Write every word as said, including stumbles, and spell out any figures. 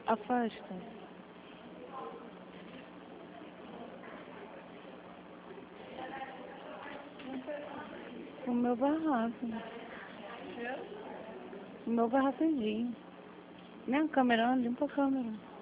Afasta. O meu vai rápido. O meu vai rapidinho. Nem a câmera, limpa a câmera.